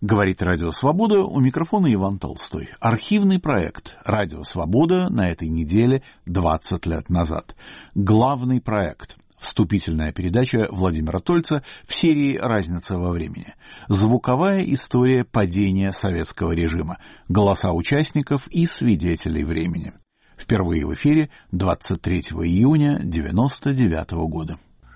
Говорит Радио Свобода, у микрофона Иван Толстой. Архивный проект Радио Свобода на этой неделе 20 лет назад. Главный проект. Вступительная передача Владимира Тольца в серии «Разница во времени». Звуковая история падения советского режима. Голоса участников и свидетелей времени. Впервые в эфире 23 июня 1999 года.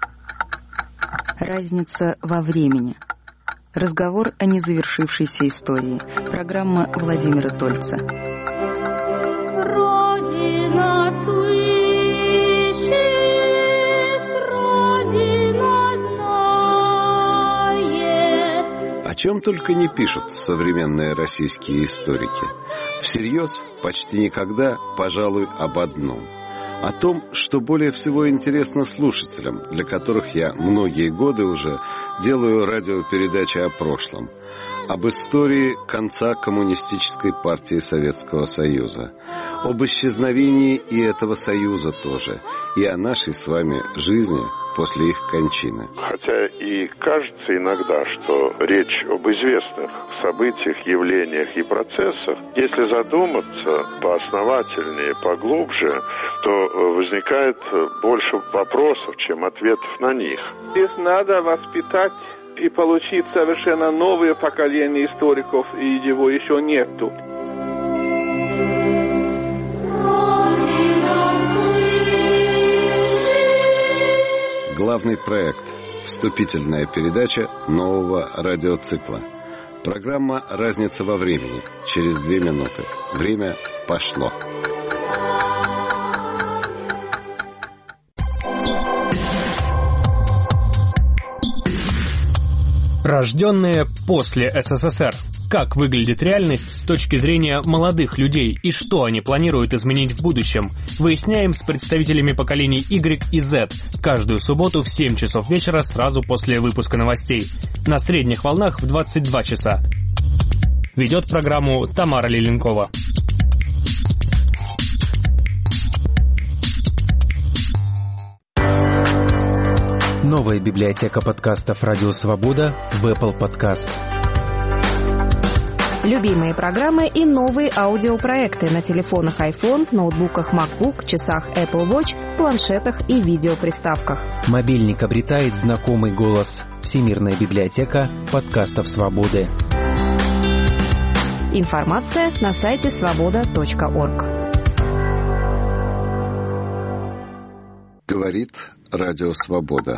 «Разница во времени». Разговор о незавершившейся истории. Программа Владимира Тольца. Родина слышит, Родина знает. О чем только не пишут современные российские историки. Всерьез почти никогда, пожалуй, об одном. О том, что более всего интересно слушателям, для которых я многие годы уже делаю радиопередачи о прошлом. Об истории конца коммунистической партии Советского Союза. Об исчезновении и этого союза тоже. И о нашей с вами жизни после их кончины. Хотя и кажется иногда, что речь об известных событиях, явлениях и процессах, если задуматься поосновательнее, поглубже, то возникает больше вопросов, чем ответов на них. Здесь надо воспитать и получить совершенно новое поколение историков, и его еще нету. Главный проект. Вступительная передача нового радиоцикла. Программа «Разница во времени». Через 2 минуты. Время пошло. Рожденные после СССР. Как выглядит реальность с точки зрения молодых людей и что они планируют изменить в будущем, выясняем с представителями поколений Y и Z каждую субботу в 7 часов вечера сразу после выпуска новостей. На средних волнах в 22 часа. Ведет программу Тамара Лиленкова. Новая библиотека подкастов «Радио Свобода» в Apple Podcast. Любимые программы и новые аудиопроекты на телефонах iPhone, ноутбуках MacBook, часах Apple Watch, планшетах и видеоприставках. Мобильник обретает знакомый голос. Всемирная библиотека подкастов «Свободы». Информация на сайте svoboda.org. Говорит Радио Свобода.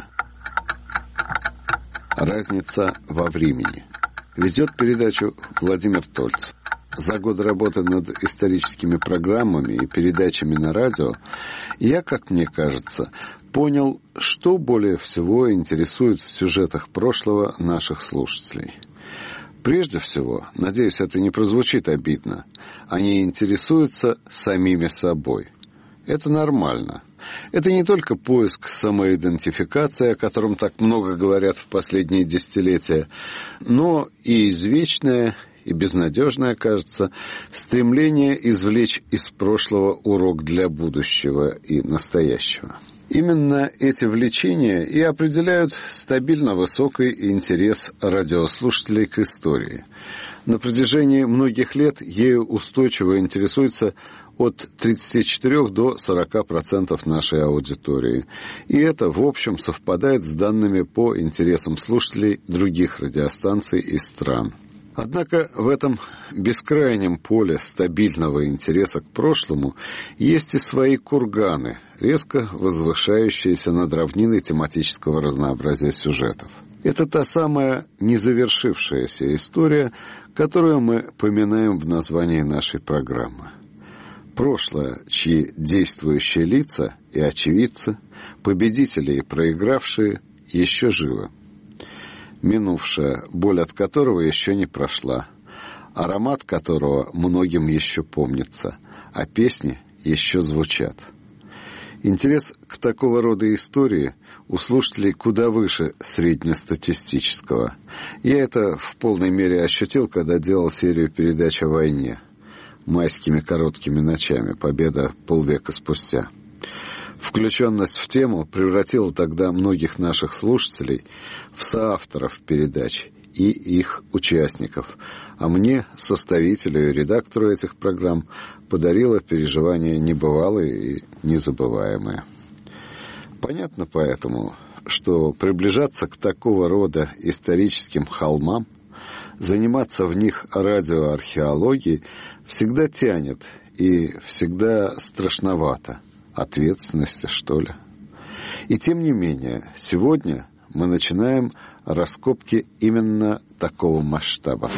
Разница во времени. Ведет передачу Владимир Тольц. За годы работы над историческими программами и передачами на радио я, как мне кажется, понял, что более всего интересует в сюжетах прошлого наших слушателей. Прежде всего, надеюсь, это не прозвучит обидно, они интересуются самими собой. Это нормально. Это не только поиск самоидентификации, о котором так много говорят в последние десятилетия, но и извечное и безнадежное, кажется, стремление извлечь из прошлого урок для будущего и настоящего. Именно эти влечения и определяют стабильно высокий интерес радиослушателей к истории. На протяжении многих лет ею устойчиво интересуется от 34 до 40% нашей аудитории. И это, в общем, совпадает с данными по интересам слушателей других радиостанций и стран. Однако в этом бескрайнем поле стабильного интереса к прошлому есть и свои курганы, резко возвышающиеся над равниной тематического разнообразия сюжетов. Это та самая незавершившаяся история, которую мы поминаем в названии нашей программы. Прошлое, чьи действующие лица и очевидцы, победители и проигравшие, еще живы. Минувшее, боль от которого еще не прошла, аромат которого многим еще помнится, а песни еще звучат. Интерес к такого рода истории у слушателей куда выше среднестатистического. Я это в полной мере ощутил, когда делал серию передач о войне. «Майскими короткими ночами. Победа полвека спустя». Включенность в тему превратила тогда многих наших слушателей в соавторов передач и их участников, а мне, составителю и редактору этих программ, подарило переживания небывалые и незабываемые. Понятно поэтому, что приближаться к такого рода историческим холмам, заниматься в них радиоархеологией всегда тянет и всегда страшновато. Ответственности, что ли. И тем не менее, сегодня мы начинаем раскопки именно такого масштаба.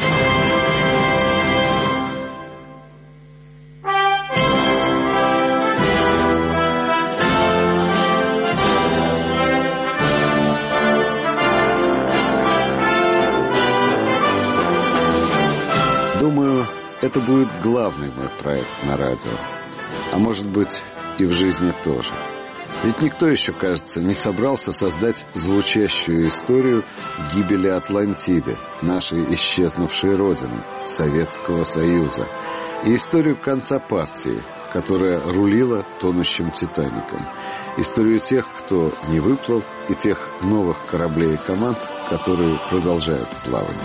Думаю, это будет главный мой проект на радио. А может быть, и в жизни тоже. Ведь никто еще, кажется, не собрался создать звучащую историю гибели Атлантиды, нашей исчезнувшей родины, Советского Союза, и историю конца партии, которая рулила тонущим «Титаником», историю тех, кто не выплыл, и тех новых кораблей и команд, которые продолжают плавание.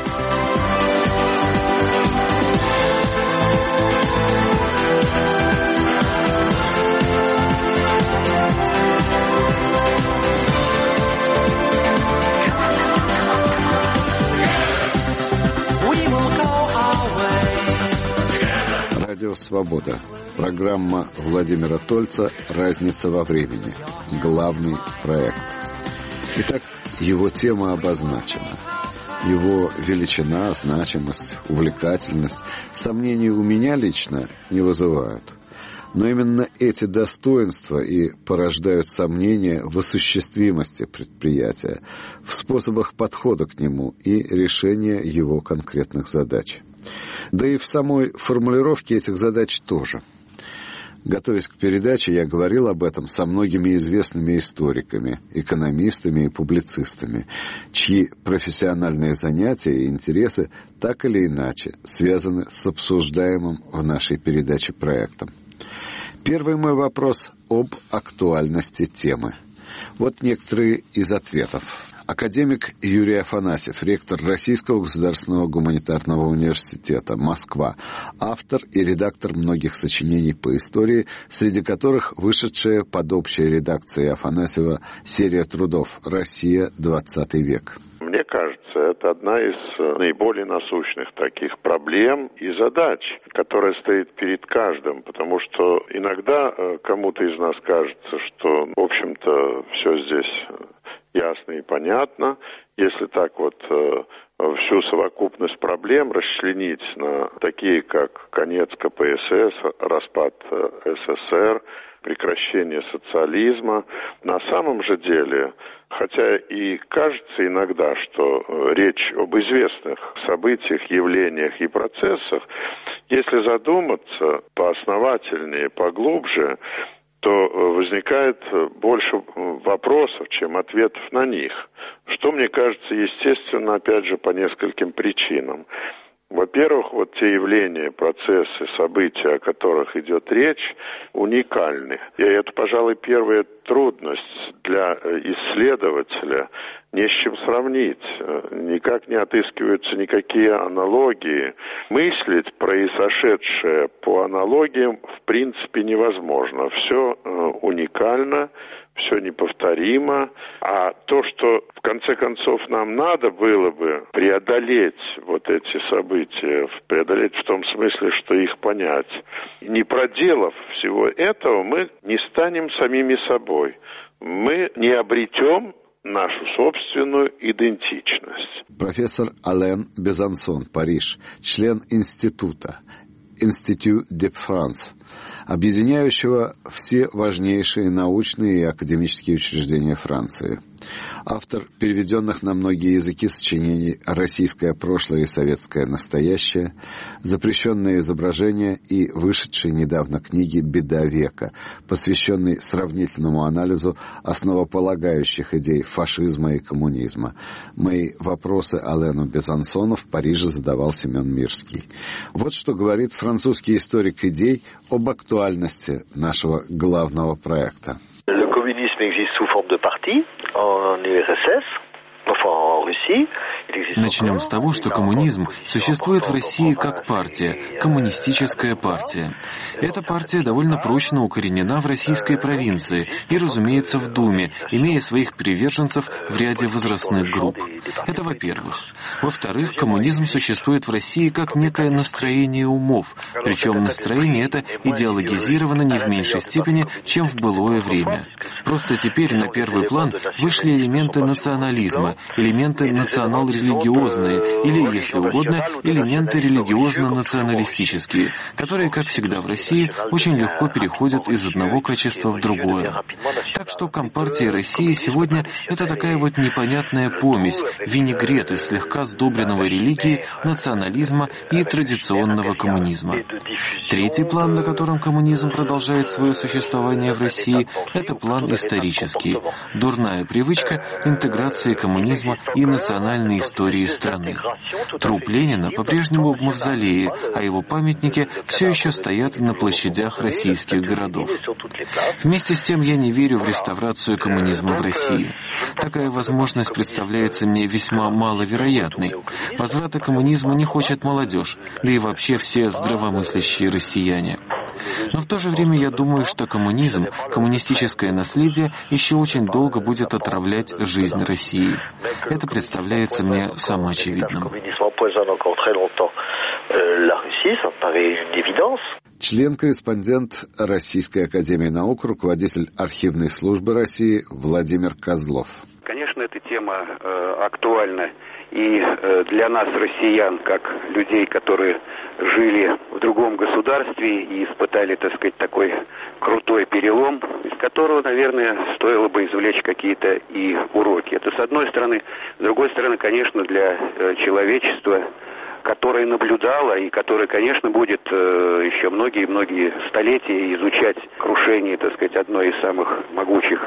Радио «Свобода». Программа Владимира Тольца «Разница во времени». Главный проект. Итак, его тема обозначена. Его величина, значимость, увлекательность сомнений у меня лично не вызывают. Но именно эти достоинства и порождают сомнения в осуществимости предприятия, в способах подхода к нему и решения его конкретных задач. Да и в самой формулировке этих задач тоже. Готовясь к передаче, я говорил об этом со многими известными историками, экономистами и публицистами, чьи профессиональные занятия и интересы так или иначе связаны с обсуждаемым в нашей передаче проектом. Первый мой вопрос об актуальности темы. Вот некоторые из ответов. Академик Юрий Афанасьев, ректор Российского государственного гуманитарного университета, Москва, автор и редактор многих сочинений по истории, среди которых вышедшая под общей редакцией Афанасьева серия трудов «Россия. 20 век». Мне кажется, это одна из наиболее насущных таких проблем и задач, которая стоит перед каждым, потому что иногда кому-то из нас кажется, что, в общем-то, все здесь ясно и понятно. Если так вот всю совокупность проблем расчленить на такие, как конец КПСС, распад СССР, прекращение социализма, на самом же деле, хотя и кажется иногда, что речь об известных событиях, явлениях и процессах, если задуматься поосновательнее, поглубже, то возникает больше вопросов, чем ответов на них. Что, мне кажется, естественно, опять же, по нескольким причинам. Во-первых, вот те явления, процессы, события, о которых идет речь, уникальны. И это, пожалуй, первая трудность для исследователя. Не с чем сравнить. Никак не отыскиваются никакие аналогии. Мыслить произошедшее по аналогиям в принципе невозможно. Все уникально, все неповторимо. А то, что в конце концов нам надо было бы преодолеть вот эти события, преодолеть в том смысле, что их понять, не проделав всего этого, мы не станем самими собой. Мы не обретем нашу собственную идентичность. Профессор Ален Безансон, Париж, член института Institut de France, объединяющего все важнейшие научные и академические учреждения Франции. Автор переведенных на многие языки сочинений «Российское прошлое и советское настоящее», «Запрещенные изображения» и вышедшей недавно книги «Беда века», посвященной сравнительному анализу основополагающих идей фашизма и коммунизма. Мои вопросы Алену Безансону в Париже задавал Семен Мирский. Вот что говорит французский историк идей об актуальности нашего главного проекта. Le communisme existe sous forme de parti en URSS. Начнем с того, что коммунизм существует в России как партия, коммунистическая партия. Эта партия довольно прочно укоренена в российской провинции и, разумеется, в Думе, имея своих приверженцев в ряде возрастных групп. Это во-первых. Во-вторых, коммунизм существует в России как некое настроение умов, причем настроение это идеологизировано не в меньшей степени, чем в былое время. Просто теперь на первый план вышли элементы национализма, элементы национал-религиозные или, если угодно, элементы религиозно-националистические, которые, как всегда в России, очень легко переходят из одного качества в другое. Так что Компартия России сегодня — это такая вот непонятная помесь, винегрет из слегка сдобренного религии, национализма и традиционного коммунизма. Третий план, на котором коммунизм продолжает свое существование в России, это план исторический. Дурная привычка интеграции коммунизма и национальной истории страны. Труп Ленина по-прежнему в мавзолее, а его памятники все еще стоят на площадях российских городов. Вместе с тем я не верю в реставрацию коммунизма в России. Такая возможность представляется мне весьма маловероятной. Возврата к коммунизму не хочет молодежь, да и вообще все здравомыслящие россияне. Но в то же время я думаю, что коммунизм, коммунистическое наследие еще очень долго будет отравлять жизнь России. Это представляется мне самоочевидным. Член-корреспондент Российской академии наук, руководитель архивной службы России Владимир Козлов. Конечно, эта тема актуальна и для нас, россиян, как людей, которые жили в другом государстве и испытали, так сказать, такой крутой перелом, из которого, наверное, стоило бы извлечь какие-то и уроки. Это с одной стороны. С другой стороны, конечно, для человечества, которое наблюдало и которое, конечно, будет еще многие-многие столетия изучать крушение, так сказать, одной из самых могучих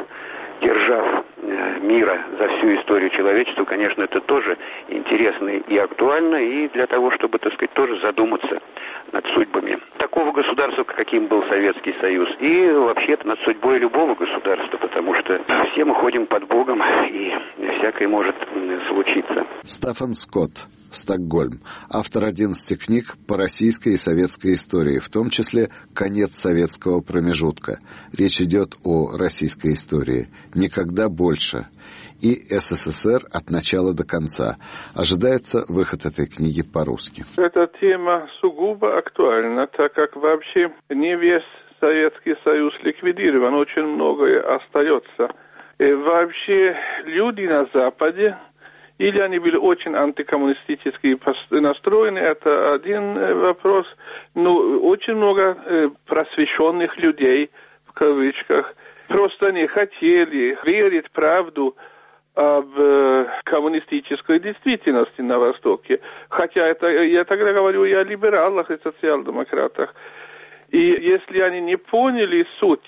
держав мира за всю историю человечества, конечно, это тоже интересно и актуально, и для того, чтобы, так сказать, тоже задуматься над судьбами такого государства, каким был Советский Союз, и вообще-то над судьбой любого государства, потому что все мы ходим под Богом, и всякое может случиться. Стефан Скотт, Стокгольм, автор 11 книг по российской и советской истории, в том числе «Конец советского промежутка». Речь идет о российской истории. Никогда больше. И СССР от начала до конца. Ожидается выход этой книги по-русски. Эта тема сугубо актуальна, так как вообще не весь Советский Союз ликвидирован, очень многое остается. И вообще люди на Западе, или они были очень антикоммунистически настроены, это один вопрос. Но очень много просвещенных людей, в кавычках, просто не хотели верить в правду об коммунистической действительности на Востоке. Хотя это, я тогда говорю и о либералах, и социал-демократах. И если они не поняли суть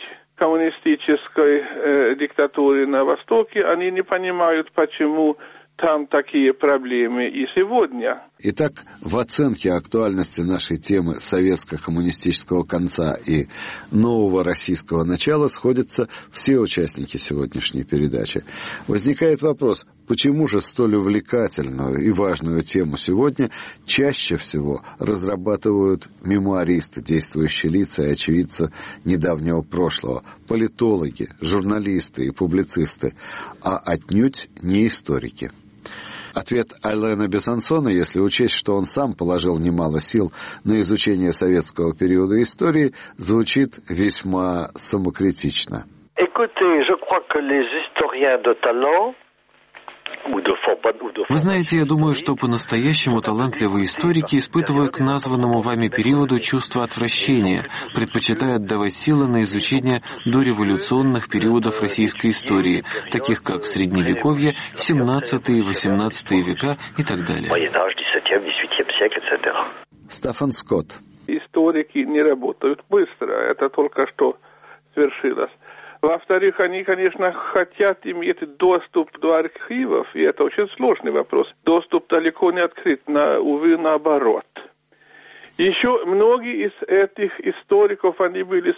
коммунистической диктатуры на Востоке, они не понимают, почему там такие проблемы и сегодня. Итак, в оценке актуальности нашей темы советско-коммунистического конца и нового российского начала сходятся все участники сегодняшней передачи. Возникает вопрос, почему же столь увлекательную и важную тему сегодня чаще всего разрабатывают мемуаристы, действующие лица и очевидцы недавнего прошлого, политологи, журналисты и публицисты, а отнюдь не историки. Ответ Алена Бесансона, если учесть, что он сам положил немало сил на изучение советского периода истории, звучит весьма самокритично. Écoutez, je crois que les historiens de talent. Вы знаете, я думаю, что по-настоящему талантливые историки испытывают к названному вами периоду чувство отвращения, предпочитая отдавать силы на изучение дореволюционных периодов российской истории, таких как Средневековье, 17 и 18 века и так далее. Стефан Скотт. Историки не работают быстро, это только что свершилось. Во-вторых, они, конечно, хотят иметь доступ до архивов, и это очень сложный вопрос. Доступ далеко не открыт, увы, наоборот. Еще многие из этих историков, они были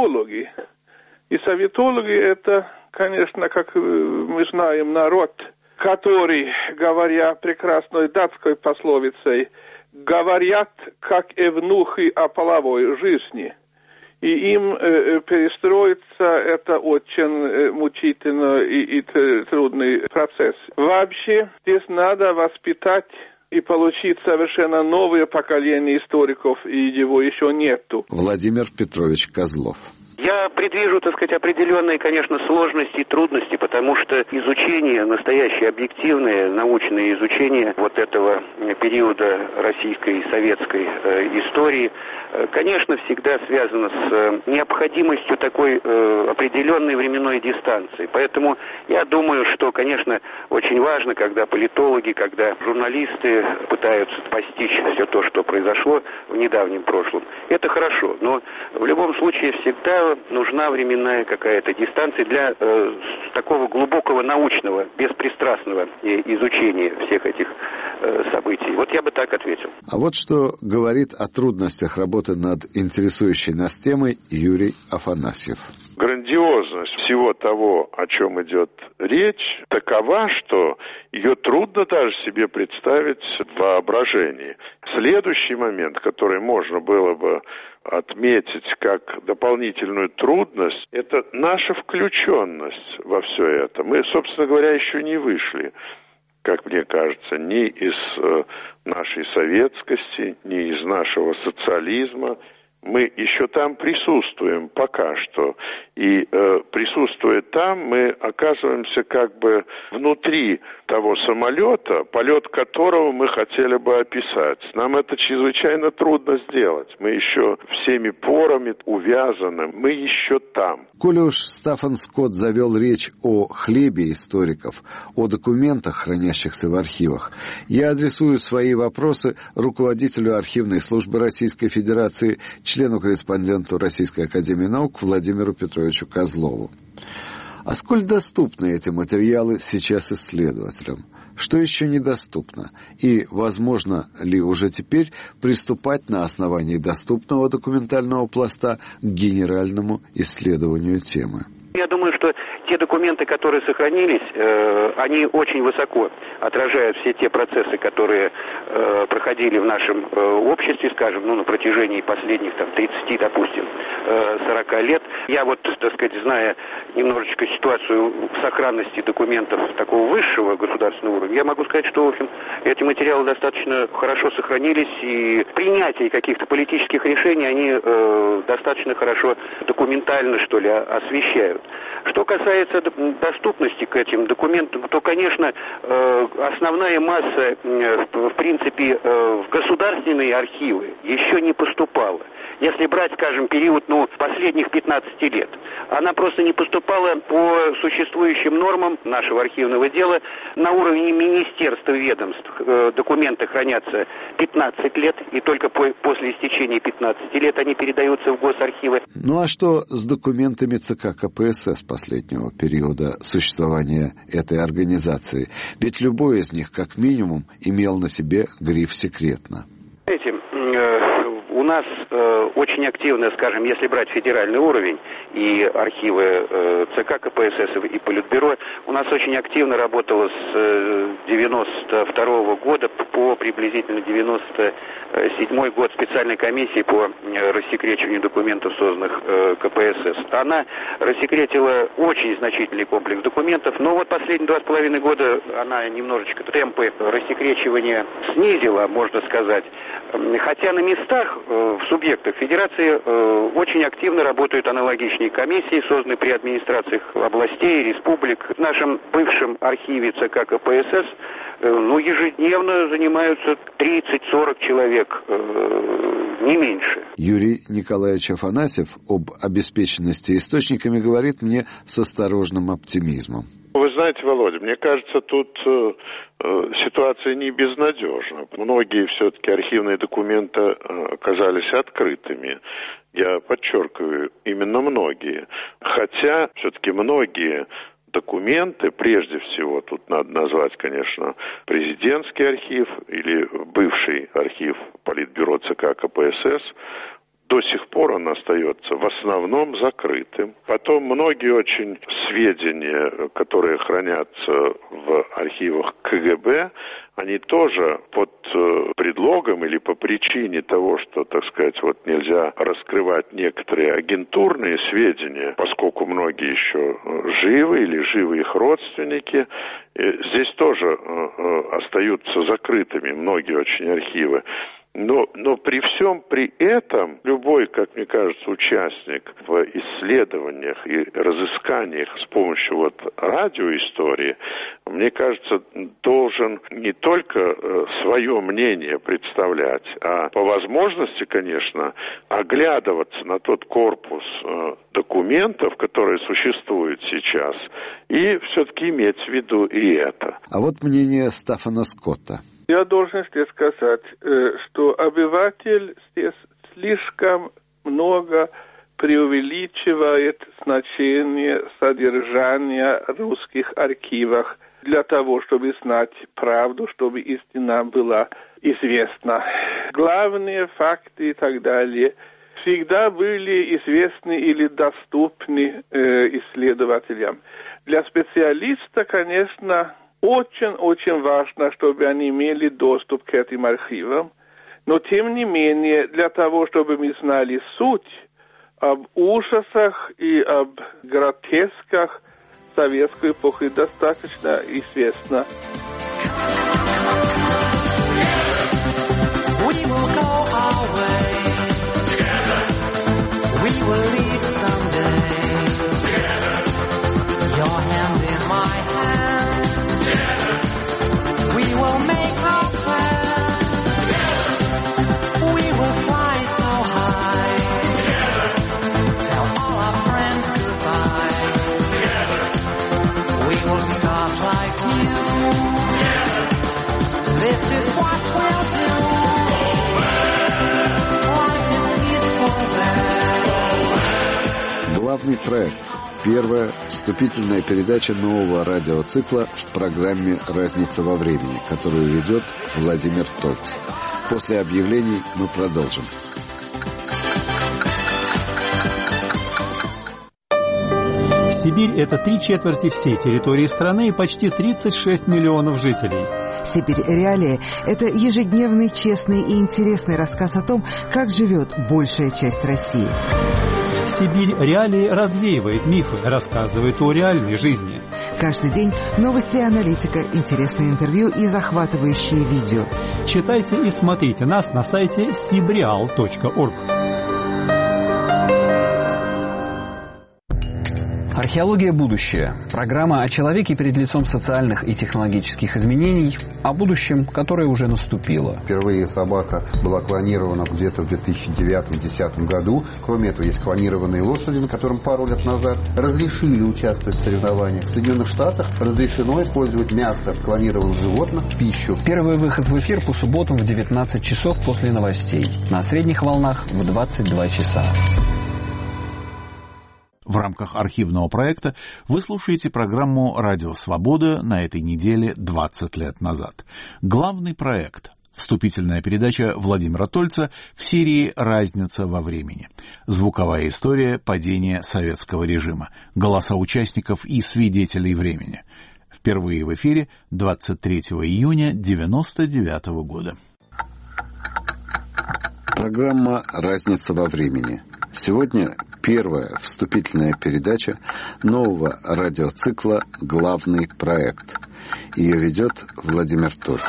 советологи. И советологи — это, конечно, как мы знаем, народ которые, говоря прекрасной датской пословицей, говорят, как евнухи о половой жизни. И им перестроиться это очень мучительный и трудный процесс. Вообще здесь надо воспитать и получить совершенно новое поколение историков, и его еще нету. Владимир Петрович Козлов. Я предвижу, так сказать, определенные, конечно, сложности и трудности, потому что изучение, настоящее объективное научное изучение вот этого периода российской и советской истории, конечно, всегда связано с необходимостью такой определенной временной дистанции. Поэтому я думаю, что, конечно, очень важно, когда политологи, когда журналисты пытаются постичь все то, что произошло в недавнем прошлом. Это хорошо, но в любом случае всегда нужна временная какая-то дистанция для такого глубокого научного, беспристрастного изучения всех этих событий. Вот я бы так ответил. А вот что говорит о трудностях работы над интересующей нас темой Юрий Афанасьев. Грандиозность всего того, о чем идет речь, такова, что ее трудно даже себе представить в воображении. Следующий момент, который можно было бы отметить как дополнительную трудность, это наша включенность во все это. Мы, собственно говоря, еще не вышли, как мне кажется, ни из нашей советскости, ни из нашего социализма. Мы еще там присутствуем пока что. И присутствуя там, мы оказываемся как бы внутри того самолета, полет которого мы хотели бы описать. Нам это чрезвычайно трудно сделать. Мы еще всеми порами увязаны. Мы еще там. Коли уж Стаффан Скотт завел речь о хлебе историков, о документах, хранящихся в архивах, я адресую свои вопросы руководителю архивной службы Российской Федерации, члену-корреспонденту Российской академии наук Владимиру Петровичу Козлову. А сколь доступны эти материалы сейчас исследователям? Что еще недоступно? И возможно ли уже теперь приступать на основании доступного документального пласта к генеральному исследованию темы? Я думаю, что те документы, которые сохранились, они очень высоко отражают все те процессы, которые проходили в нашем обществе, скажем, на протяжении последних 30, допустим, 40 лет. Я так сказать, зная немножечко ситуацию сохранности документов такого высшего государственного уровня, я могу сказать, что, в общем, эти материалы достаточно хорошо сохранились, и принятие каких-то политических решений они достаточно хорошо документально, что ли, освещают. Что касается доступности к этим документам, то, конечно, основная масса, в принципе, в государственные архивы еще не поступала. Если брать, скажем, период последних 15 лет, она просто не поступала по существующим нормам нашего архивного дела. На уровне министерств и ведомств документы хранятся 15 лет, и только после истечения 15 лет они передаются в госархивы. Ну а что с документами ЦК КПСС последнего периода существования этой организации? Ведь любой из них, как минимум, имел на себе гриф «секретно». У нас очень активно, скажем, если брать федеральный уровень и архивы ЦК КПСС и Политбюро, у нас очень активно работало с 92 года по приблизительно 97 год специальной комиссии по рассекречиванию документов, созданных КПСС. Она рассекретила очень значительный комплекс документов, но последние 2,5 года она немножечко темпы рассекречивания снизила, можно сказать. Хотя на местах в субъектах Федерации очень активно работают аналогичные комиссии, созданные при администрациях областей, республик. В нашем бывшем архиве ЦК КПСС ежедневно занимаются 30-40 человек, не меньше. Юрий Николаевич Афанасьев об обеспеченности источниками говорит мне с осторожным оптимизмом. Вы знаете, Володя, мне кажется, тут ситуация не безнадежна. Многие все-таки архивные документы оказались открытыми. Я подчеркиваю, именно многие. Хотя все-таки многие документы, прежде всего, тут надо назвать, конечно, президентский архив или бывший архив Политбюро ЦК КПСС, до сих пор он остается в основном закрытым. Потом многие очень сведения, которые хранятся в архивах КГБ, они тоже под предлогом или по причине того, что, так сказать, вот нельзя раскрывать некоторые агентурные сведения, поскольку многие еще живы или живы их родственники, здесь тоже остаются закрытыми многие очень архивы. Но при всем при этом любой, как мне кажется, участник в исследованиях и разысканиях с помощью вот радиоистории, мне кажется, должен не только свое мнение представлять, а по возможности, конечно, оглядываться на тот корпус документов, которые существуют сейчас, и все-таки иметь в виду и это. А вот мнение Стефана Скотта. Я должен здесь сказать, что обыватель здесь слишком много преувеличивает значение содержания русских архивов для того, чтобы знать правду, чтобы истина была известна. Главные факты и так далее всегда были известны или доступны исследователям. Для специалиста, конечно, очень важно, чтобы они имели доступ к этим архивам, но тем не менее, для того, чтобы мы знали суть об ужасах и об гротесках советской эпохи, достаточно известно. Главный проект. Первая вступительная передача нового радиоцикла в программе «Разница во времени», которую ведет Владимир Тольц. После объявлений мы продолжим. Сибирь – это 3/4 всей территории страны и почти 36 миллионов жителей. «Сибирь. Реалии» – это ежедневный, честный и интересный рассказ о том, как живет большая часть России. «Сибирь. Реалии» развеивает мифы, рассказывает о реальной жизни. Каждый день новости и аналитика, интересные интервью и захватывающие видео. Читайте и смотрите нас на сайте sibreal.org. Археология будущее. Программа о человеке перед лицом социальных и технологических изменений, о будущем, которое уже наступило. Впервые собака была клонирована где-то в 2009-2010 году. Кроме этого, есть клонированные лошади, на котором пару лет назад разрешили участвовать в соревнованиях. В Соединенных Штатах разрешено использовать мясо клонированных животных в пищу. Первый выход в эфир по субботам в 19 часов после новостей. На средних волнах в 22 часа. В рамках архивного проекта вы слушаете программу «Радио Свобода» на этой неделе 20 лет назад. Главный проект – вступительная передача Владимира Тольца в серии «Разница во времени». Звуковая история падения советского режима. Голоса участников и свидетелей времени. Впервые в эфире 23 июня 1999 года. Программа «Разница во времени». Сегодня первая вступительная передача нового радиоцикла «Главный проект». Ее ведет Владимир Тольц.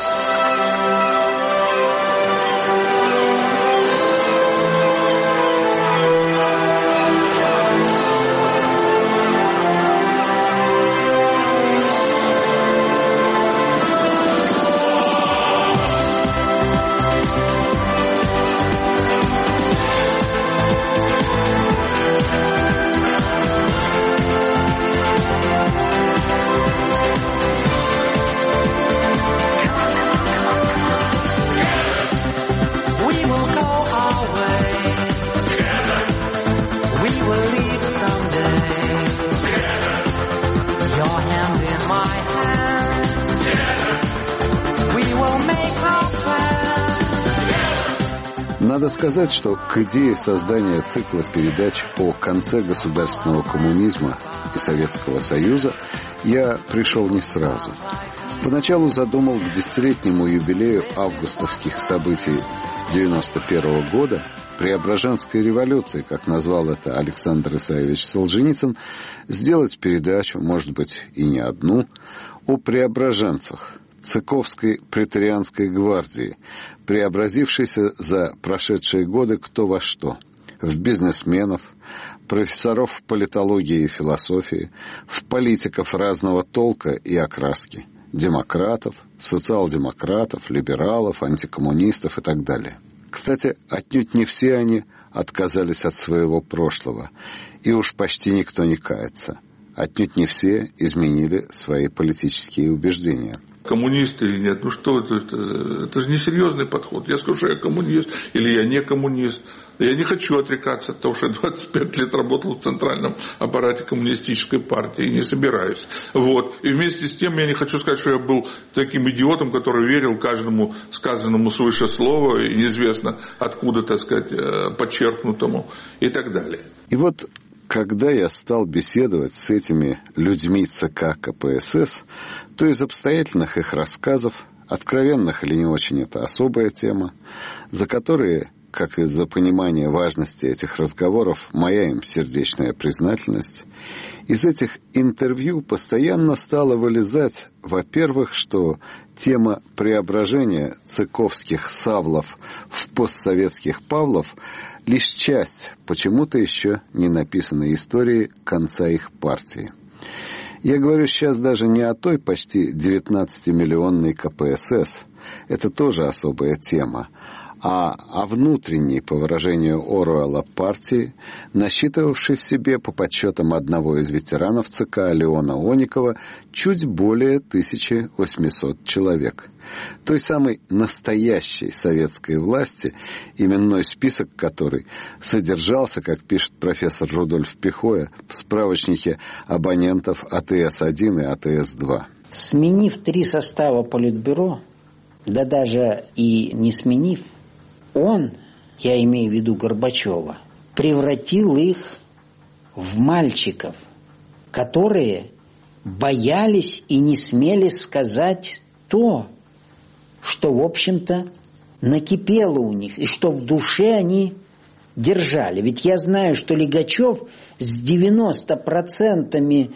Надо сказать, что к идее создания цикла передач о конце государственного коммунизма и Советского Союза я пришел не сразу. Поначалу задумал к десятилетнему юбилею августовских событий 1991 года, Преображенской революции, как назвал это Александр Исаевич Солженицын, сделать передачу, может быть, и не одну, о преображенцах Цыковской преторианской гвардии, преобразившейся за прошедшие годы кто во что: в бизнесменов, профессоров политологии и философии, в политиков разного толка и окраски, демократов, социал-демократов, либералов, антикоммунистов и так далее. Кстати, отнюдь не все они отказались от своего прошлого, и уж почти никто не кается. Отнюдь не все изменили свои политические убеждения. Коммунист или нет, ну что это же несерьезный подход. Я скажу, что я коммунист или я не коммунист. Я не хочу отрекаться от того, что я 25 лет работал в центральном аппарате коммунистической партии и не собираюсь. Вот. И вместе с тем я не хочу сказать, что я был таким идиотом, который верил каждому сказанному свыше слову и неизвестно откуда, так сказать, подчеркнутому и так далее. И вот когда я стал беседовать с этими людьми ЦК КПСС, то из обстоятельных их рассказов, откровенных или не очень, это особая тема, за которые, как и за понимание важности этих разговоров, моя им сердечная признательность, из этих интервью постоянно стала вылезать, во-первых, что тема преображения цыковских Савлов в постсоветских Павлов лишь часть почему-то еще не написанной истории конца их партии. Я говорю сейчас даже не о той почти 19-миллионной КПСС, это тоже особая тема, а о внутренней, по выражению Оруэлла, партии, насчитывавшей в себе, по подсчетам одного из ветеранов ЦК Леона Оникова, чуть более 1800 человек. Той самой настоящей советской власти, именной список которой содержался, как пишет профессор Рудольф Пихоя, в справочнике абонентов АТС-1 и АТС-2. Сменив 3 состава Политбюро, да даже и не сменив, он, я имею в виду Горбачева, превратил их в мальчиков, которые боялись и не смели сказать то, что, в общем-то, накипело у них, и что в душе они держали. Ведь я знаю, что Лигачев с 90%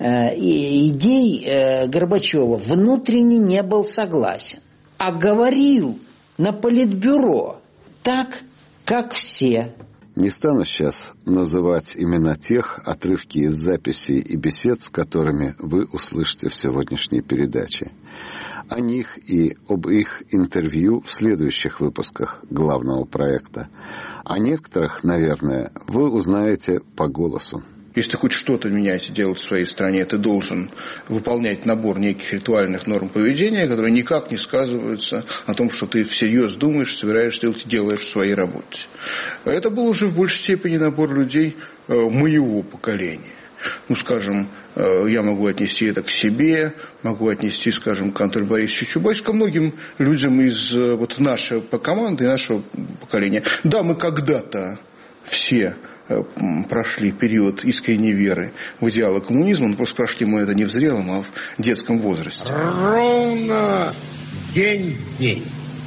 идей Горбачева внутренне не был согласен, а говорил на Политбюро так, как все. Не стану сейчас называть имена тех, отрывки из записей и бесед, с которыми вы услышите в сегодняшней передаче. О них и об их интервью в следующих выпусках главного проекта. О некоторых, наверное, вы узнаете по голосу. Если ты хоть что-то менять и делать в своей стране, ты должен выполнять набор неких ритуальных норм поведения, которые никак не сказываются о том, что ты всерьез думаешь, собираешься делать и делаешь в своей работе. Это был уже в большей степени набор людей моего поколения. Ну, скажем, я могу отнести это к себе, могу отнести, скажем, к Антону Борисовичу Чубайсу, ко многим людям из вот нашей команды и нашего поколения. Да, мы когда-то все прошли период искренней веры в идеалы коммунизма, но просто прошли мы это не в зрелом, а в детском возрасте. Ровно день в день,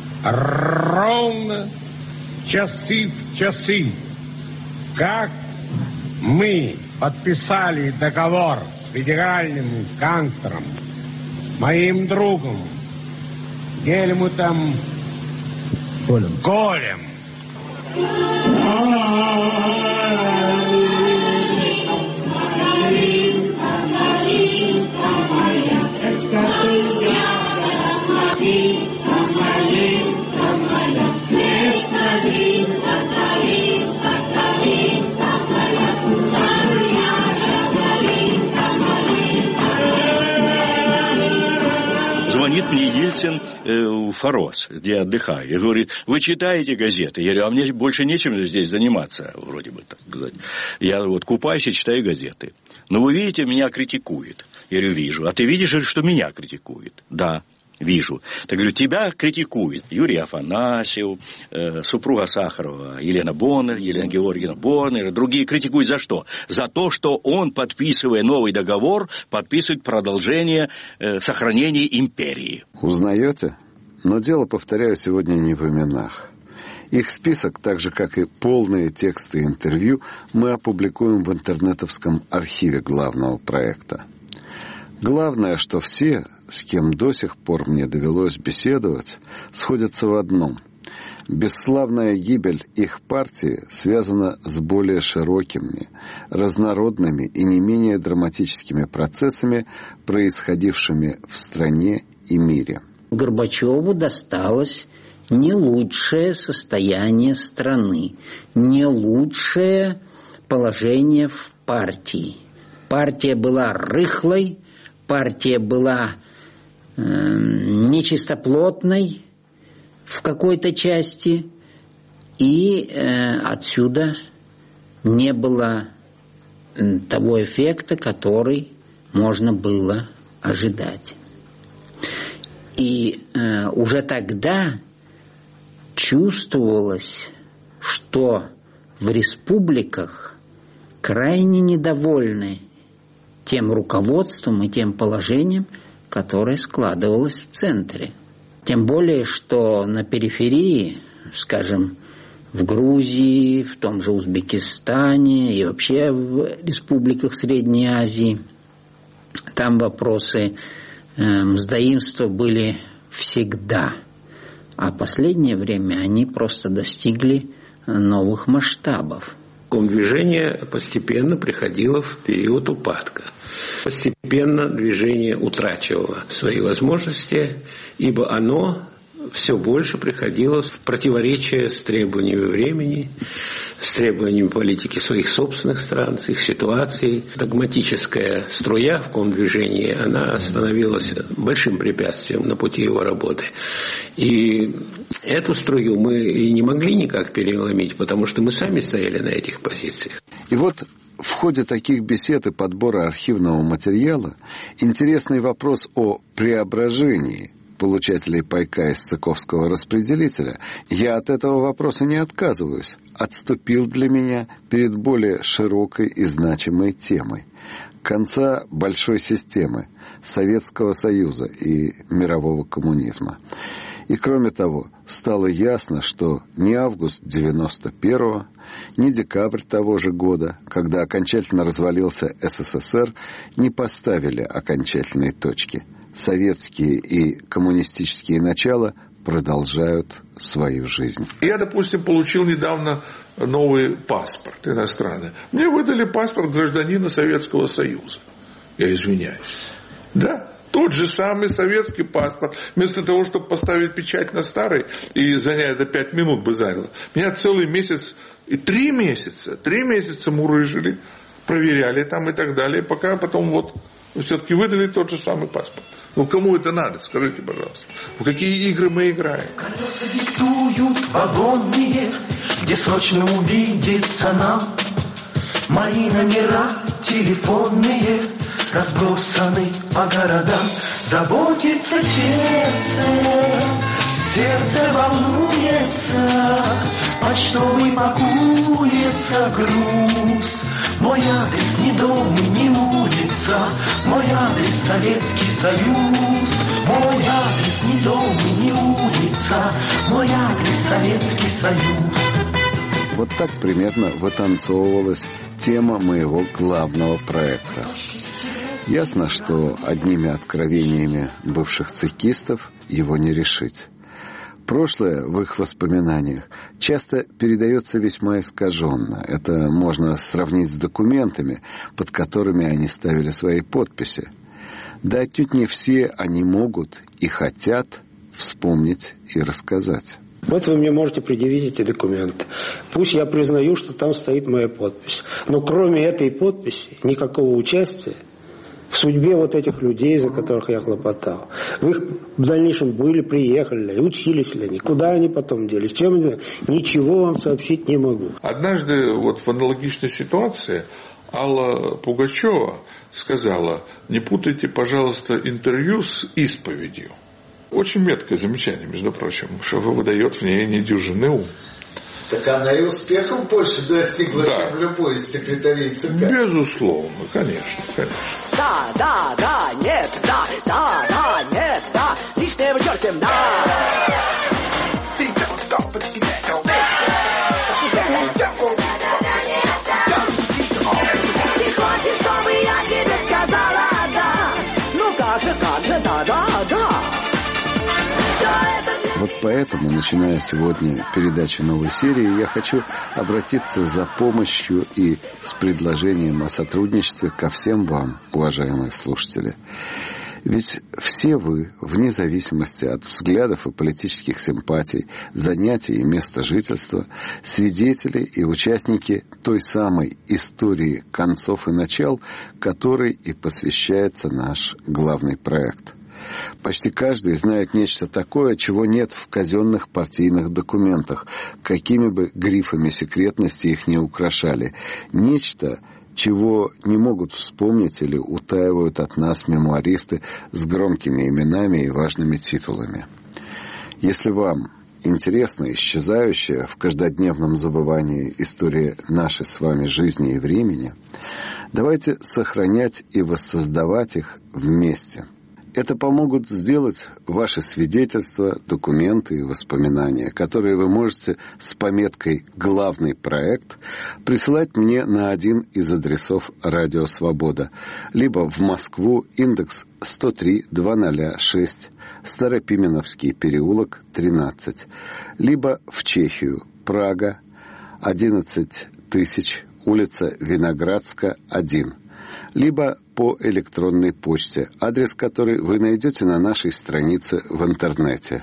ровно часы в часы, как мы подписали договор с федеральным канцлером, моим другом Гельмутом Колем. Звонит мне Ельцин в Форос, где я отдыхаю, и говорит: вы читаете газеты? Я говорю: а мне больше нечем здесь заниматься, вроде бы так сказать. Я вот купаюсь и читаю газеты. Но вы видите, меня критикует. Я говорю: вижу. А ты видишь, что меня критикует? Да. вижу. Так говорю, тебя критикуют Юрий Афанасьев, супруга Сахарова Елена Боннер, Елена Георгиевна Боннер, другие критикуют за что? За то, что он, подписывая новый договор, подписывает продолжение сохранения империи. Узнаете? Но дело, повторяю, сегодня не в именах. Их список, так же как и полные тексты интервью, мы опубликуем в интернетовском архиве главного проекта. Главное, что все, с кем до сих пор мне довелось беседовать, сходятся в одном. Бесславная гибель их партии связана с более широкими, разнородными и не менее драматическими процессами, происходившими в стране и мире. Горбачеву досталось не лучшее состояние страны, не лучшее положение в партии. Партия была рыхлой, партия была нечистоплотной в какой-то части, и отсюда не было того эффекта, который можно было ожидать. И уже тогда чувствовалось, что в республиках крайне недовольны тем руководством и тем положением, которое складывалось в центре. Тем более, что на периферии, скажем, в Грузии, в том же Узбекистане и вообще в республиках Средней Азии, там вопросы мздоимства были всегда. А в последнее время они просто достигли новых масштабов. Комдвижение постепенно приходило в период упадка. Постепенно движение утрачивало свои возможности, ибо оно все больше приходило в противоречие с требованиями времени, с требованиями политики своих собственных стран, с их ситуацией. Догматическая струя в комдвижении, она становилась большим препятствием на пути его работы. И эту струю мы и не могли никак переломить, потому что мы сами стояли на этих позициях. И вот в ходе таких бесед и подбора архивного материала интересный вопрос о преображении получателей пайка из Цыковского распределителя, я от этого вопроса не отказываюсь, отступил для меня перед более широкой и значимой темой конца большой системы Советского Союза и мирового коммунизма. И кроме того, стало ясно, что ни август 91-го, ни декабрь того же года, когда окончательно развалился СССР, не поставили окончательной точки. Советские и коммунистические начала продолжают свою жизнь. Я, допустим, получил недавно новый паспорт иностранный. Мне выдали паспорт гражданина Советского Союза. Я извиняюсь. Да? Тот же самый советский паспорт. Вместо того, чтобы поставить печать на старый и занять это 5 минут бы заняло. Меня целый месяц и 3 месяца мурыжили, проверяли там и так далее, пока потом вот все-таки выдали тот же самый паспорт. Ну, кому это надо? Скажите, пожалуйста. В какие игры мы играем? Колеса диктуют вагонные, где срочно увидеться нам. Мои номера телефонные разбросаны по городам. Заботится сердце волнуется, почтовый пакуется груз. Мой адрес не дом и не улица, мой адрес Советский Союз. Мой адрес не дом и не улица, мой адрес Советский Союз. Вот так примерно вытанцовывалась тема моего главного проекта. Ясно, что одними откровениями бывших цекистов его не решить. Прошлое в их воспоминаниях часто передается весьма искаженно. Это можно сравнить с документами, под которыми они ставили свои подписи. Да отнюдь не все они могут и хотят вспомнить и рассказать. Вот вы мне можете предъявить эти документы. Пусть я признаю, что там стоит моя подпись. Но кроме этой подписи никакого участия в судьбе вот этих людей, за которых я хлопотал. Вы их в дальнейшем были, приехали, учились ли они, куда они потом делись, чем они... Ничего вам сообщить не могу. Однажды вот в аналогичной ситуации Алла Пугачева сказала: не путайте, пожалуйста, интервью с исповедью. Очень меткое замечание, между прочим, что выдает в ней недюжинный ум. Так она и успехов больше достигла, чем любой из секретарей ЦК. Безусловно, конечно. Да, нет, да, нет, да, лишнее вычеркиваем, да. Ты хочешь, чтобы я тебе сказала да? Ну как же, да. Вот поэтому, начиная сегодня передачу новой серии, я хочу обратиться за помощью и с предложением о сотрудничестве ко всем вам, уважаемые слушатели. Ведь все вы, вне зависимости от взглядов и политических симпатий, занятий и места жительства, свидетели и участники той самой истории концов и начал, которой и посвящается наш главный проект. Почти каждый знает нечто такое, чего нет в казенных партийных документах, какими бы грифами секретности их не украшали. Нечто, чего не могут вспомнить или утаивают от нас мемуаристы с громкими именами и важными титулами. Если вам интересна исчезающая в каждодневном забывании история нашей с вами жизни и времени, давайте сохранять и воссоздавать их вместе. Это помогут сделать ваши свидетельства, документы и воспоминания, которые вы можете с пометкой «Главный проект» присылать мне на один из адресов «Радио Свобода», либо в Москву, индекс 103-206, Старопименовский переулок, 13, либо в Чехию, Прага, 11 тысяч, улица Виноградска, 1, либо по электронной почте, адрес которой вы найдете на нашей странице в интернете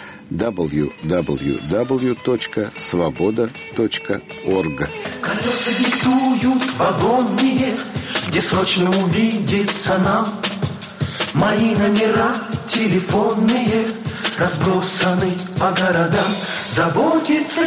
www.svoboda.org. Колеса диктуют вагонные, где срочно увидеться нам. Мои номера телефонные разбросаны по городам. Заботится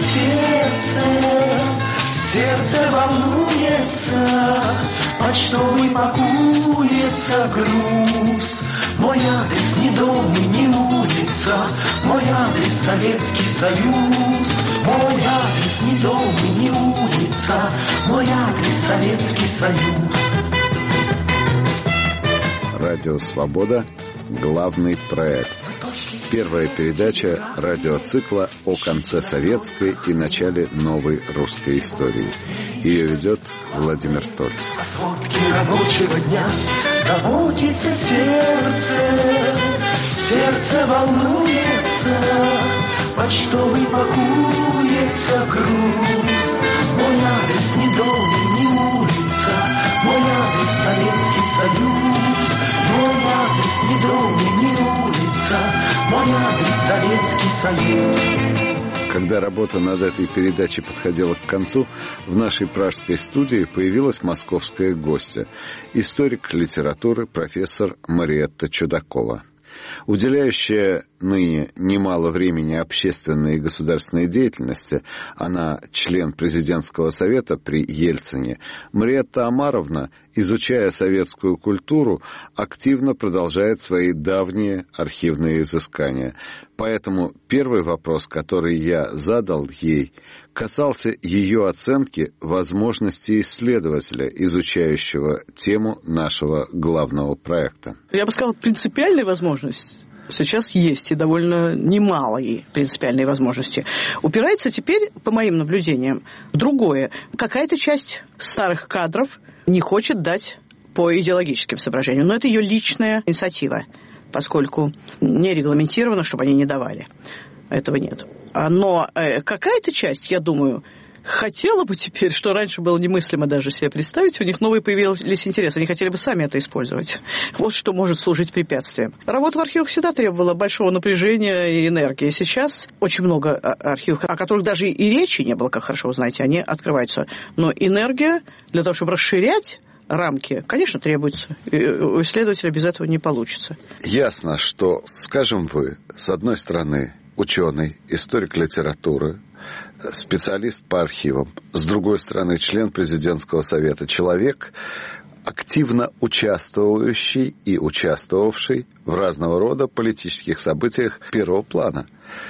сердце волнуется, почтовый пакуется груз. Мой адрес не дом и не улица, мой адрес Советский Союз. Мой адрес не дом и не улица, мой адрес Советский Союз. Радио «Свобода» — главный проект. Первая передача радиоцикла о конце советской и начале новой русской истории. Ее ведет Владимир Тольц. По сводке рабочего дня заботится сердце волнуется, почтовый пакуется груз. Мой адрес не дом и не улица, мой адрес Советский Союз. Мой адрес не дом и не улица, мой адрес Советский Союз. Когда работа над этой передачей подходила к концу, в нашей пражской студии появилась московская гостья, историк литературы профессор Мариэтта Чудакова. Уделяющая ныне немало времени общественной и государственной деятельности, она член президентского совета при Ельцине, Мариэтта Омаровна, изучая советскую культуру, активно продолжает свои давние архивные изыскания. Поэтому первый вопрос, который я задал ей, касался ее оценки возможностей исследователя, изучающего тему нашего главного проекта. Я бы сказала, принципиальная возможность сейчас есть, и довольно немалые принципиальные возможности. Упирается теперь, по моим наблюдениям, в другое. Какая-то часть старых кадров не хочет дать по идеологическим соображениям, но это ее личная инициатива, поскольку не регламентировано, чтобы они не давали. Этого нет. Но какая-то часть, я думаю, хотела бы теперь, что раньше было немыслимо даже себе представить, у них новые появились интересы, они хотели бы сами это использовать. Вот что может служить препятствием. Работа в архивах всегда требовала большого напряжения и энергии. Сейчас очень много архивов, о которых даже и речи не было, как хорошо вы знаете, они открываются. Но энергия для того, чтобы расширять рамки, конечно, требуется. У исследователя без этого не получится. Ясно, что, скажем вы, с одной стороны, ученый, историк литературы, специалист по архивам, с другой стороны, член президентского совета, человек, активно участвующий и участвовавший в разного рода политических событиях первого плана.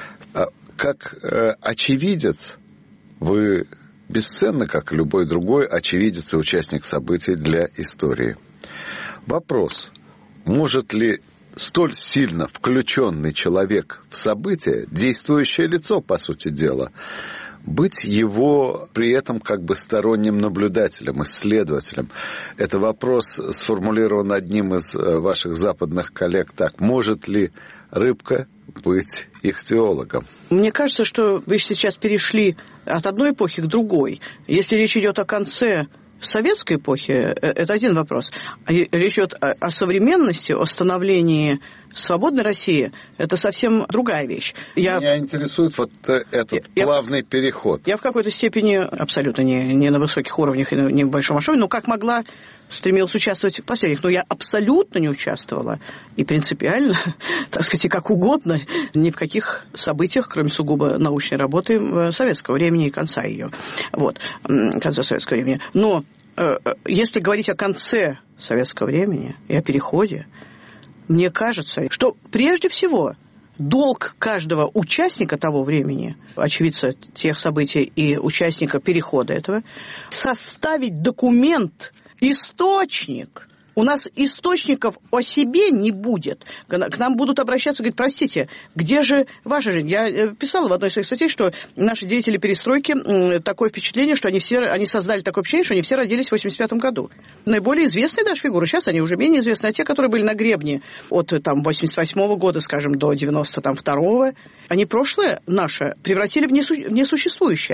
Как очевидец вы бесценны, как любой другой очевидец и участник событий для истории. Вопрос: может ли столь сильно включенный человек в события, действующее лицо, по сути дела, быть его при этом как бы сторонним наблюдателем, исследователем? Это вопрос сформулирован одним из ваших западных коллег так: может ли рыбка быть ихтиологом? Мне кажется, что вы сейчас перешли от одной эпохи к другой. Если речь идет о конце советской эпохи, это один вопрос. А речь идет о современности, о становлении свободной России, это совсем другая вещь. Меня интересует вот этот плавный переход. Я в какой-то степени абсолютно не на высоких уровнях и не в большом масштабе, но как могла, стремилась участвовать в последних. Но я абсолютно не участвовала и принципиально, так сказать, и как угодно, ни в каких событиях, кроме сугубо научной работы советского времени и конца ее. Вот, конца советского времени. Но если говорить о конце советского времени и о переходе, мне кажется, что прежде всего долг каждого участника того времени, очевидца тех событий и участника перехода этого, составить документ, источник. У нас источников о себе не будет. К нам будут обращаться и говорить: простите, где же ваша жизнь? Я писала в одной из своих статей, что наши деятели перестройки, такое впечатление, что они создали такое впечатление, что они все родились в 1985 году. Наиболее известные даже фигуры, сейчас они уже менее известны, а те, которые были на гребне от 1988 года, скажем, до 1992, они прошлое наше превратили в несуществующее.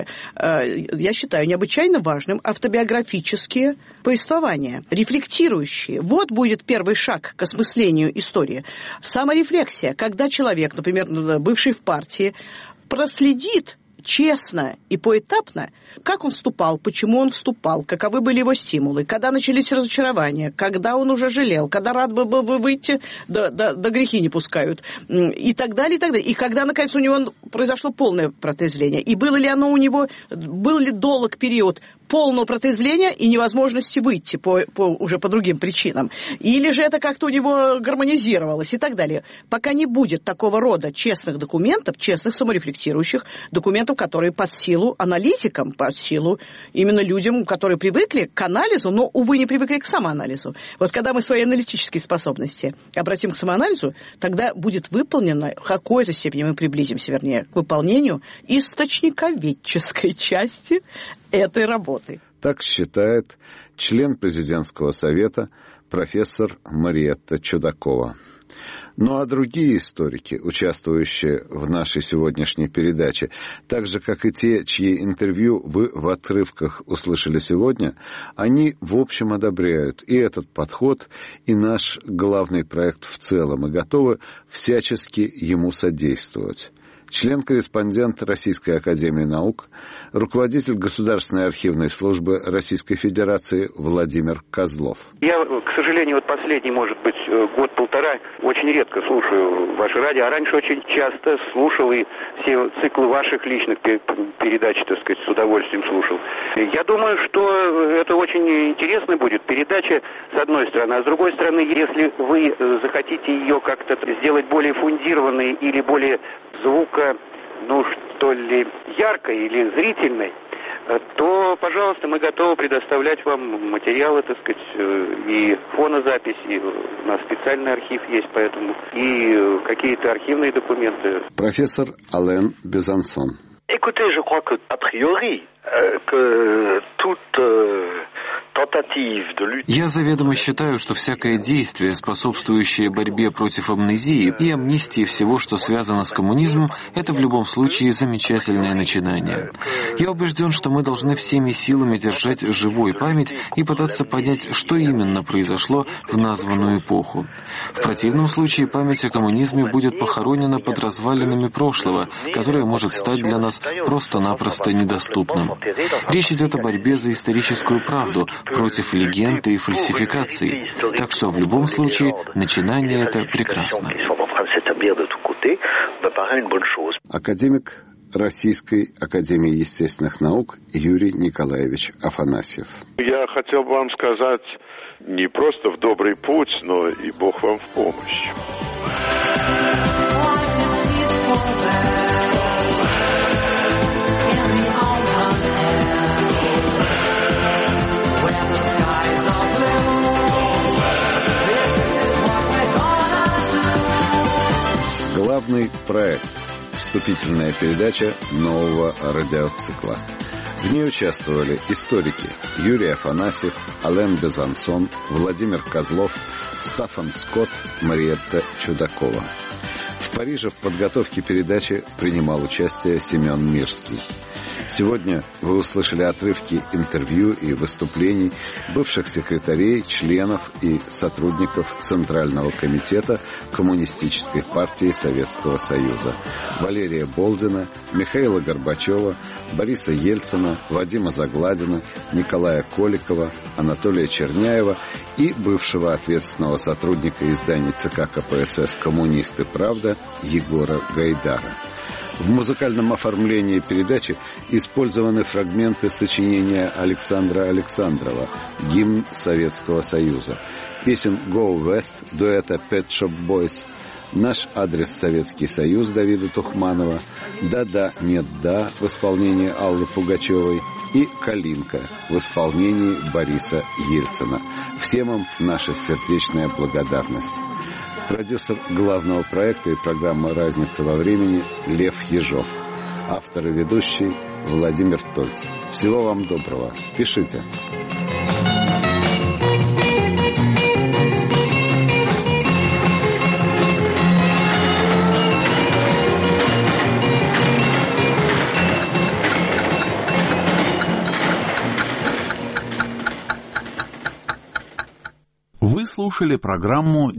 Я считаю необычайно важным автобиографические повествования, рефлектирующие. Вот будет первый шаг к осмыслению истории. Саморефлексия, когда человек, например, бывший в партии, проследит честно и поэтапно, как он вступал, почему он вступал, каковы были его стимулы, когда начались разочарования, когда он уже жалел, когда рад был бы выйти, да грехи не пускают, и так далее, и так далее. И когда, наконец, у него произошло полное протрезвление. И было ли оно у него, был ли долг период полного протрезвления и невозможности выйти уже по другим причинам. Или же это как-то у него гармонизировалось и так далее. Пока не будет такого рода честных документов, честных саморефлектирующих документов, которые под силу аналитикам, под силу именно людям, которые привыкли к анализу, но, увы, не привыкли к самоанализу. Вот когда мы свои аналитические способности обратим к самоанализу, тогда будет выполнено, в какой-то степени мы приблизимся, вернее, к выполнению источниковедческой части этой работы. Так считает член президентского совета профессор Мариетта Чудакова. Ну а другие историки, участвующие в нашей сегодняшней передаче, так же, как и те, чьи интервью вы в отрывках услышали сегодня, они в общем одобряют и этот подход, и наш главный проект в целом, и готовы всячески ему содействовать. Член-корреспондент Российской академии наук, руководитель Государственной архивной службы Российской Федерации Владимир Козлов. Я, к сожалению, вот последний, может быть, год-полтора очень редко слушаю ваше радио, а раньше очень часто слушал и все циклы ваших личных передач, так сказать, с удовольствием слушал. Я думаю, что это очень интересно будет передача, с одной стороны, а с другой стороны, если вы захотите ее как-то сделать более фундированной или более что ли, яркой или зрительной, то, пожалуйста, мы готовы предоставлять вам материалы, так сказать, и фонозапись, и у нас специальный архив есть, поэтому, и какие-то архивные документы. Профессор Ален Безансон. Écoutez, je crois que, a priori, que toute Я заведомо считаю, что всякое действие, способствующее борьбе против амнезии и амнистии всего, что связано с коммунизмом, это в любом случае замечательное начинание. Я убежден, что мы должны всеми силами держать живой память и пытаться понять, что именно произошло в названную эпоху. В противном случае память о коммунизме будет похоронена под развалинами прошлого, которое может стать для нас просто-напросто недоступным. Речь идет о борьбе за историческую правду, против легенд и фальсификаций. Так что в любом случае начинание это прекрасно. Академик Российской академии естественных наук Юрий Николаевич Афанасьев. Я хотел бы вам сказать не просто в добрый путь, но и Бог вам в помощь. Главный проект. Вступительная передача нового радиоцикла. В ней участвовали историки Юрий Афанасьев, Ален Безансон, Владимир Козлов, Стаффан Скотт, Мариетта Чудакова. В Париже в подготовке передачи принимал участие Семен Мирский. Сегодня вы услышали отрывки интервью и выступлений бывших секретарей, членов и сотрудников Центрального комитета Коммунистической партии Советского Союза Валерия Болдина, Михаила Горбачева, Бориса Ельцина, Вадима Загладина, Николая Коликова, Анатолия Черняева и бывшего ответственного сотрудника изданий ЦК КПСС «Коммунисты. Правда» Егора Гайдара. В музыкальном оформлении передачи использованы фрагменты сочинения Александра Александрова «Гимн Советского Союза», песен «Go West» дуэта Pet Shop Boys, «Наш адрес Советский Союз» Давида Тухманова, «Да-да, нет-да» в исполнении Аллы Пугачевой и «Калинка» в исполнении Бориса Ельцина. Всем им наша сердечная благодарность. Продюсер главного проекта и программы «Разница во времени» Лев Ежов. Автор и ведущий Владимир Тольц. Всего вам доброго. Пишите. Вы слушали программу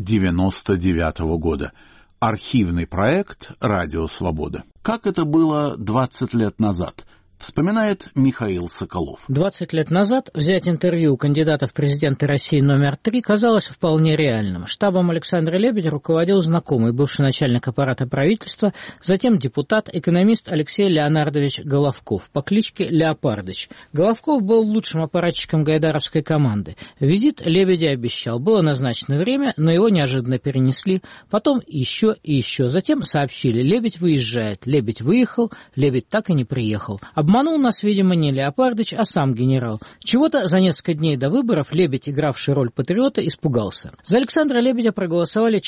99-го года. Архивный проект «Радио Свобода». Как это было 20 лет назад, вспоминает Михаил Соколов. 20 лет назад взять интервью у кандидата в президенты России номер 3 казалось вполне реальным. Штабом Александра Лебедя руководил знакомый, бывший начальник аппарата правительства, затем депутат, экономист Алексей Леонардович Головков по кличке Леопардыч. Головков был лучшим аппаратчиком гайдаровской команды. Визит Лебедя обещал. Было назначено время, но его неожиданно перенесли. Потом еще и еще. Затем сообщили: Лебедь выезжает. Лебедь выехал, Лебедь так и не приехал. Обманул нас, видимо, не Леопардыч, а сам генерал. Чего-то за несколько дней до выборов Лебедь, игравший роль патриота, испугался. За Александра Лебедя проголосовали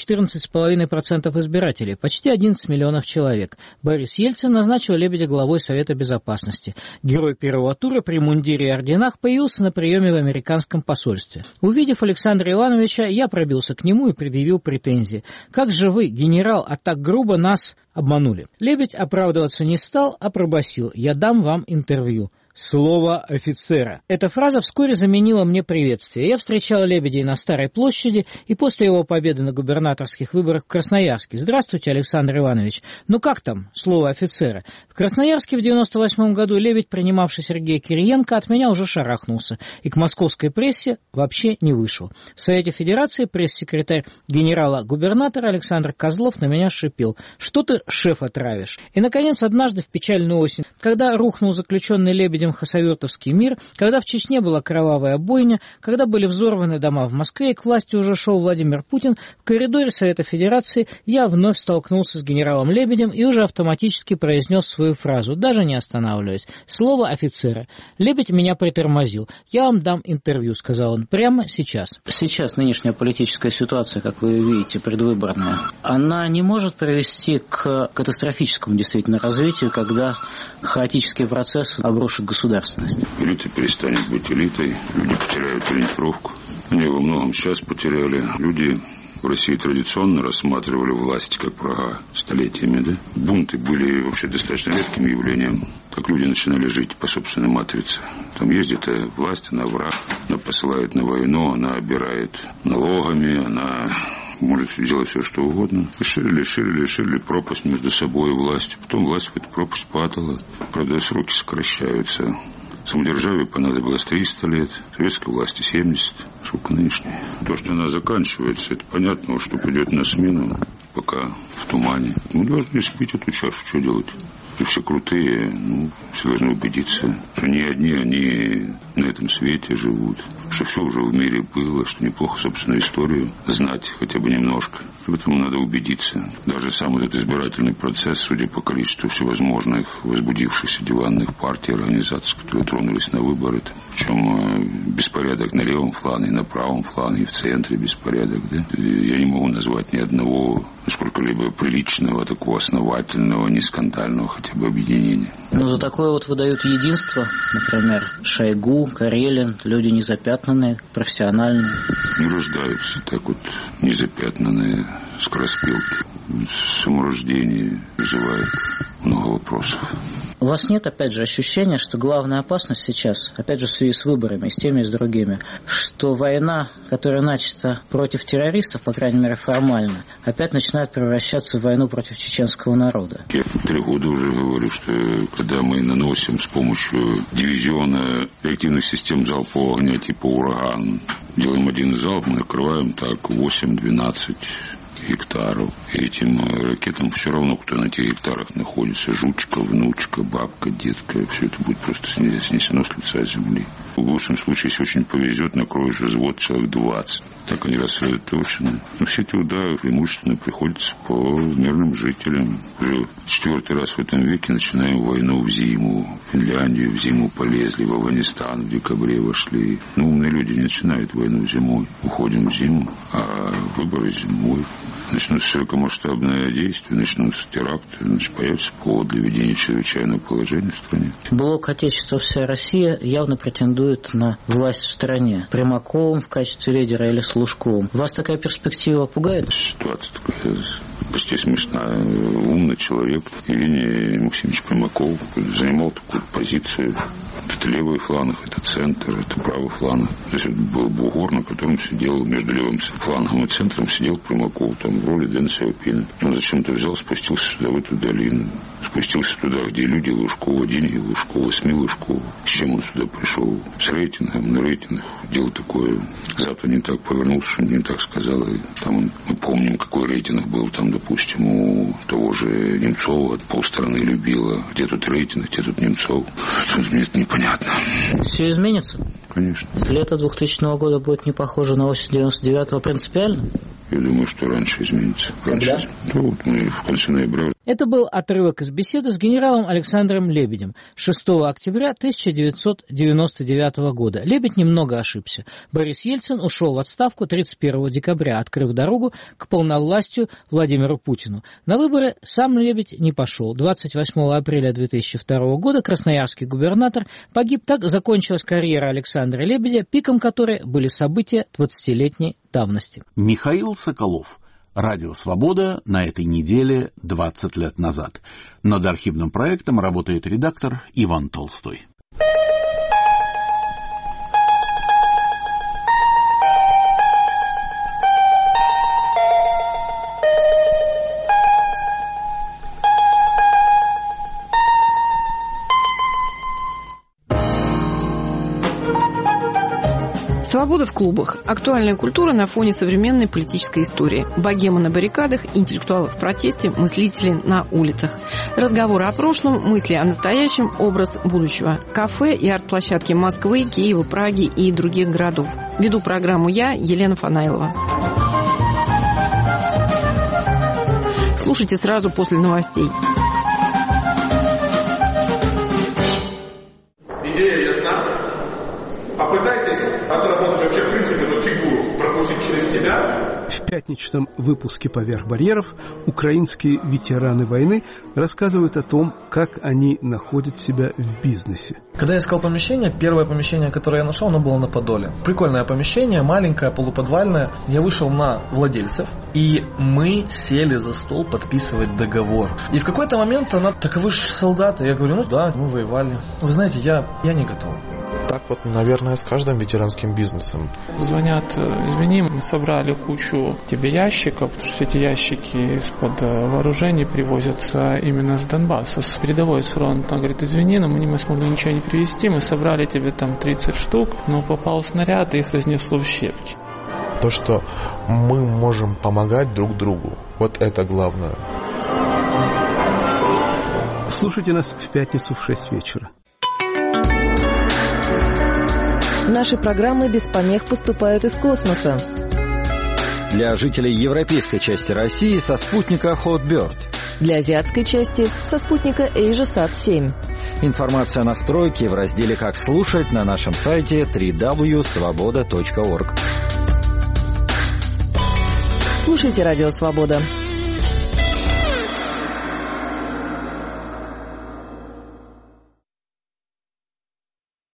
14,5% избирателей, почти 11 миллионов человек. Борис Ельцин назначил Лебедя главой Совета Безопасности. Герой первого тура при мундире и орденах появился на приеме в американском посольстве. Увидев Александра Ивановича, я пробился к нему и предъявил претензии. «Как же вы, генерал, а так грубо нас обманули?» Лебедь оправдываться не стал, а пробасил: «Я дам вам интервью». Слово офицера. Эта фраза вскоре заменила мне приветствие. Я встречал Лебедя на Старой площади и после его победы на губернаторских выборах в Красноярске. «Здравствуйте, Александр Иванович. Ну как там слово офицера?» В Красноярске в 98 году Лебедь, принимавший Сергея Кириенко, от меня уже шарахнулся и к московской прессе вообще не вышел. В Совете Федерации пресс-секретарь генерала-губернатора Александр Козлов на меня шипел: «Что ты шефа травишь?» И, наконец, однажды в печальную осень, когда рухнул заключенный Лебедем хасавюртовский мир, когда в Чечне была кровавая бойня, когда были взорваны дома в Москве и к власти уже шел Владимир Путин, в коридоре Совета Федерации я вновь столкнулся с генералом Лебедем и уже автоматически произнес свою фразу, даже не останавливаясь: «Слово офицера». Лебедь меня притормозил. «Я вам дам интервью», — сказал он, — «прямо сейчас». Сейчас нынешняя политическая ситуация, как вы видите, предвыборная, она не может привести к катастрофическому действительно развитию, когда хаотический процесс обрушит государственность. Элита перестанет быть элитой, люди потеряют ориентировку. Они во многом сейчас потеряли. Люди в России традиционно рассматривали власть как врага столетиями, да? Бунты были вообще достаточно редким явлением. Так люди начинали жить по собственной матрице. Там есть где-то власть, она враг, она посылает на войну, она обирает налогами, она может делать все, что угодно. Ширили пропасть между собой и властью. Потом власть в эту пропасть падала. Правда, сроки сокращаются. Самодержавию понадобилось 300 лет, советской власти 70. Сколько нынешней? То, что она заканчивается, это понятно, что придет на смену, пока в тумане. Мы должны спить эту чашу, что делать? и все крутые, все должны убедиться, что не одни они на этом свете живут, что все уже в мире было, что неплохо собственную историю знать хотя бы немножко. Поэтому надо убедиться. Даже сам этот избирательный процесс, судя по количеству всевозможных возбудившихся диванных партий, организаций, которые тронулись на выборы, причем беспорядок на левом фланге, на правом фланге, в центре беспорядок. Да? Я не могу назвать ни одного сколько-либо приличного, такого основательного, не скандального хотя бы объединения. Но за такое вот выдают единство, например, Шойгу, Карелин, люди незапятнанные, профессиональные. Не рождаются так вот незапятнанные скороспелки. Саморождение вызывает много вопросов. У вас нет, опять же, ощущения, что главная опасность сейчас, опять же, в связи с выборами, и с теми, и с другими, что война, которая начата против террористов, по крайней мере, формально, опять начинает превращаться в войну против чеченского народа? Я 3 года уже говорю, что когда мы наносим с помощью дивизиона реактивных систем залпового огня типа «Ураган», делаем один залп, мы накрываем так 8-12 гектаров. И этим ракетам все равно, кто на этих гектарах находится. Жучка, внучка, бабка, детка. Все это будет просто снесено с лица земли. В лучшем случае, если очень повезет, накроешь взвод человек 20. Так они рассредоточены. Но все эти удары преимущественно приходятся по мирным жителям. Уже 4-й раз в этом веке начинаем войну в зиму. В Финляндию в зиму полезли, в Афганистан в декабре вошли. Умные люди не начинают войну зимой. Уходим в зиму, а выборы зимой. Начнутся широкомасштабные действия, начнутся теракты, значит, появится повод для введения чрезвычайного положения в стране. Блок «Отечество, вся Россия» явно претендует на власть в стране. Примаковым в качестве лидера или с Лужковым. Вас такая перспектива пугает? Ситуация такая почти смешная. Умный человек Евгений Максимович Примаков занимал такую позицию. Это левый фланг, это центр, это правый фланг. То есть это был бугор, на котором сидел между левым флангом и центром сидел Примаков, там в роли Дэн Сяопина. Он зачем-то взял, спустился сюда, в эту долину. Спустился туда, где люди Лужкова, деньги Лужкова, СМИ Лужкова. С чем он сюда пришел? С рейтингом, на рейтинг. Дело такое. Запад не так повернулся, что не так сказал. И там мы помним, какой рейтинг был там, допустим, у того же Немцова. Полстраны любила. Где тут рейтинг, где тут Немцов? Мне это непонятно. Все изменится? Конечно. Лето 2000 года будет не похоже на осень 99-го принципиально? Я думаю, что раньше изменится. Когда? Ну, вот мы в конце ноября. Это был отрывок из беседы с генералом Александром Лебедем 6 октября 1999 года. Лебедь немного ошибся. Борис Ельцин ушел в отставку 31 декабря, открыв дорогу к полновластию Владимиру Путину. На выборы сам Лебедь не пошел. 28 апреля 2002 года красноярский губернатор погиб. Так закончилась карьера Александра Лебедя, пиком которой были события 20-летней давности. Михаил Соколов. Радио «Свобода» на этой неделе 20 лет назад. Над архивным проектом работает редактор Иван Толстой. Свобода в клубах. Актуальная культура на фоне современной политической истории. Богема на баррикадах, интеллектуалы в протесте, мыслители на улицах. Разговоры о прошлом, мысли о настоящем, образ будущего. Кафе и арт-площадки Москвы, Киева, Праги и других городов. Веду программу я, Елена Фанаилова. Слушайте сразу после новостей. Идея ясна? Попытайтесь отработать вообще в принципе эту фигуру, пропустить через себя. В пятничном выпуске «Поверх барьеров» украинские ветераны войны рассказывают о том, как они находят себя в бизнесе. Когда я искал помещение, первое помещение, которое я нашел, оно было на Подоле. Прикольное помещение, маленькое, полуподвальное. Я вышел на владельцев, и мы сели за стол подписывать договор. И в какой-то момент она: так вы же солдаты. Я говорю: ну да, мы воевали. Вы знаете, я не готов. Так вот, наверное, с каждым ветеранским бизнесом. Звонят: извини, мы собрали кучу тебе ящиков, потому что эти ящики из-под вооружений привозятся именно с Донбасса, с передовой, с фронта. Он говорит: извини, но мы не смогли ничего не привезти, мы собрали тебе там 30 штук, но попал снаряд, и их разнесло в щепки. То, что мы можем помогать друг другу, вот это главное. Слушайте нас в пятницу в 6 вечера. Наши программы без помех поступают из космоса. Для жителей европейской части России со спутника Hotbird. Для азиатской части со спутника AsiaSat-7. Информация о настройке в разделе «Как слушать» на нашем сайте www.svoboda.org. Слушайте «Радио Свобода».